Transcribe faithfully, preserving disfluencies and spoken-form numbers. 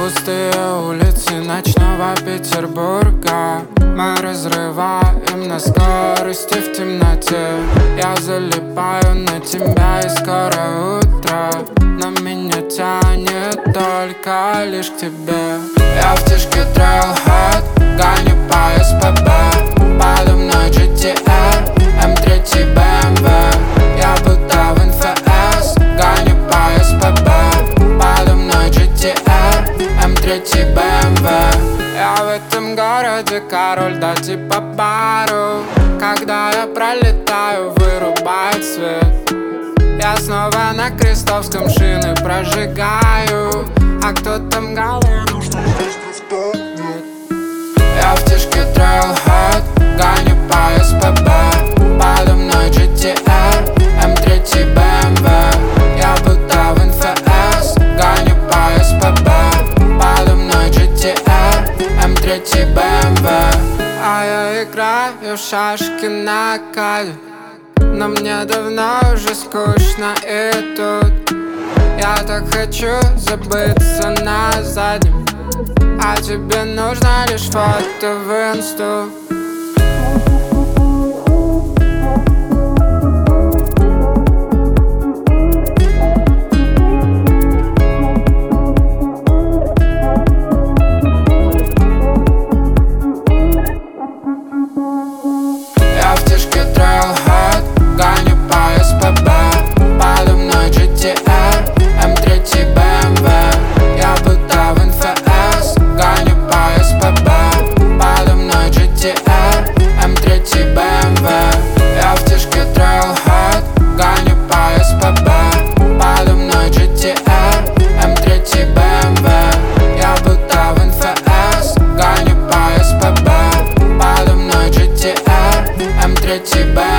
Пустые улицы ночного Петербурга мы разрываем на скорости в темноте. Я залипаю на тебя, и скоро утро, но меня тянет только лишь к тебе. Я в тишке трейлхед, гоню по эс пэ бэ, подо мной джи ти ар, эм три бэ эм вэ. Я будто в эн эф эс, гоню по эс пэ бэ, подо мной джи ти ар, эм три бэ эм вэ. Я в этом городе король, да типа бару. Когда я пролетаю, вырубает свет. Я снова на Крестовском шины прожигаю, а кто там голодный, что здесь пристанет? Я в тишке трейлхед, гоню по эс пэ бэ, подо мной джи ти ар, эм три бэ эм вэ. Я будто в эн эф эс, гоню по эс пэ бэ, подо мной джи ти ар, эм три бэ эм вэ. А я играю в шашки на каде, но мне давно уже скучно и тут. Я так хочу забыться на заднем, а тебе нужно лишь фото в инсту. Я в тишке трейлхед, гоню по эс пэ бэ, подо мной джи ти ар, эм три бэ эм вэ. Я будто в эн эф эс, гоню по эс пэ бэ, подо мной джи ти ар, эм три бэ эм вэ. Я в тишке трейлхед, гоню по эс пэ бэ, подо мной джи ти ар, эм три бэ эм вэ. Я будто в эн эф эс, гоню по эс пэ бэ, подо мной джи ти ар, эм три бэ эм вэ.